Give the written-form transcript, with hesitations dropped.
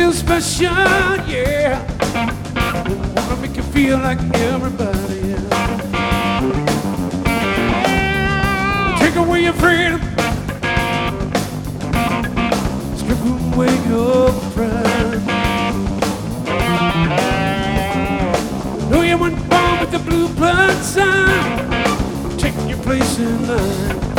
feel special, yeah. Wanna make you feel like everybody else. Take away your freedom, strip away your pride. Know you weren't born with the blue blood sign. Take your place in line.